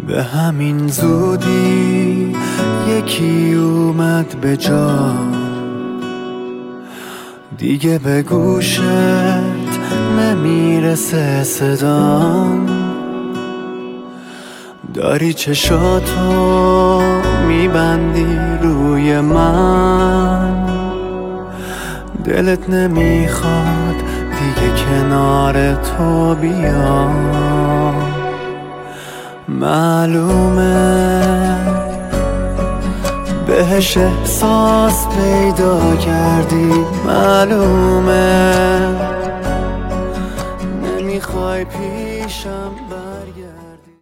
به همین زودی یکی اومد به جا، دیگه به گوشت نمیرسه صدام. داری چشاتو میبندی روی من، دلت نمیخواد دیگه کنار تو بیام. معلومه بهش احساس پیدا کردی، معلومه نمیخوای